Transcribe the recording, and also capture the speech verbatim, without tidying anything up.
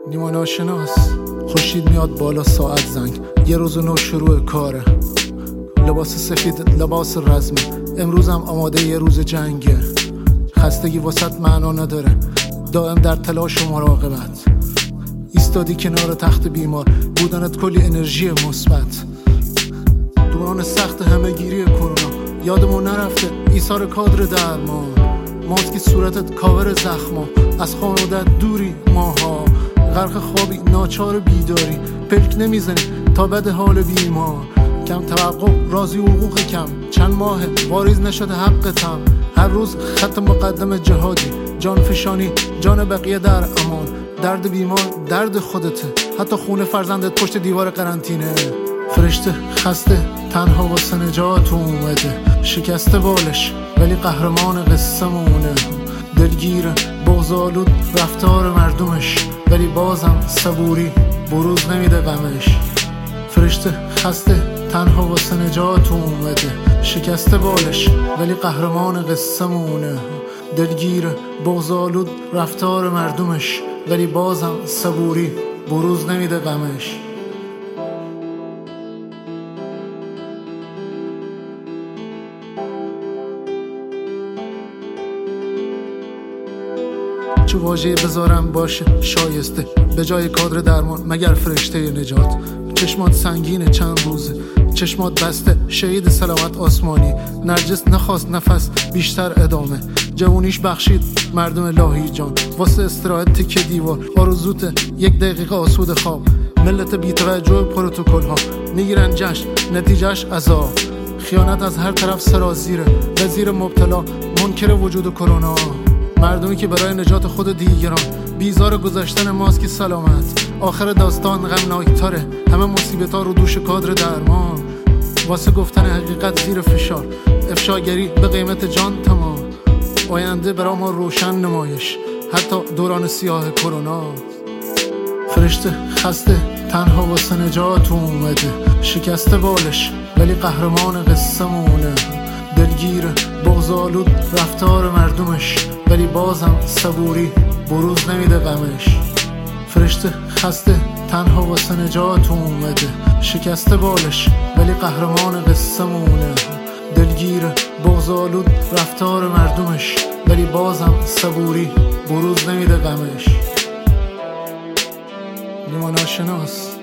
نیما ناشناس. خورشید میاد بالا، ساعت زنگ، یه روز نو شروع کاره. لباس سفید لباس رزمه، امروزم آماده یه روز جنگه. خستگی واسط معنا نداره، دائم در تلاش و مراقبت. ایستادی کنار تخت بیمار، بودنت کلی انرژی مثبت. دوران سخت همه‌گیری کرونا، یادمون نرفته ایثار کادر درمان. ماسک صورتت کاور زخما، از خانوادت دوری ماها. غرق خوابی ناچار بیداری، پلک نمیزنی تا بد حال بیمار. کم توقع راضی حقوق کم، چند ماه واریز نشده حقتم. هر روز خط مقدم جهادی، جان فشانی جان بقیه در امان. درد بیمار درد خودته، حتی خونه فرزندت پشت دیوار قرنطینه. فرشته خسته تنها واسه نجات اومده، شکسته بالش ولی قهرمان قصه مونه. دلگیر بغض‌آلود رفتار مردمش، ولی بازم صبوری بروز نمیده غمش. فرشته خسته تنها واسه نجات اومده، شکسته بالش ولی قهرمان قصه مونه. دلگیر بغض‌آلود رفتار مردمش، ولی بازم صبوری بروز نمیده غمش. چه واژه‌ای بذارم باشه شایسته به جای کادر درمان، مگر فرشته نجات؟ چشمات سنگینه چند روزه، چشمات بسته شهید سلامت آسمانی. نرجس نخواست نفس بیشتر ادامه، جوونیش بخشید مردم لاهی جان. واسه استراحت تکه دیوار، آرزوته یک دقیقه آسود خواب. ملت بی‌توجه پروتکل ها میگیرن جشن، نتیجهش عذاب. خیانت از هر طرف سرازیره، وزیر مبتلا منکر وجود کرونا. مردمی که برای نجات خود و دیگران بیزار گذاشتن ماسک سلامت. آخر داستان غمناک‌تره، همه مصیبت‌ها رو دوش کادر درمان. واسه گفتن حقیقت زیر فشار، افشاگری به قیمت جان تمام. آینده برای ما روشن نمایش، حتی دوران سیاه کرونا. فرشته خسته تنها واسه نجات اومده، شکسته بالش ولی قهرمان قصه مونه. دلگیر بغض‌آلود رفتار مردمش، ولی بازم صبوری بروز نمیده غمش. فرشته خسته تنها واسه نجات اومده، شکسته بالش ولی قهرمان قصه مونه. دلگیر بغض‌آلود رفتار مردمش، ولی بازم صبوری بروز نمیده غمش. نیما ناشناس.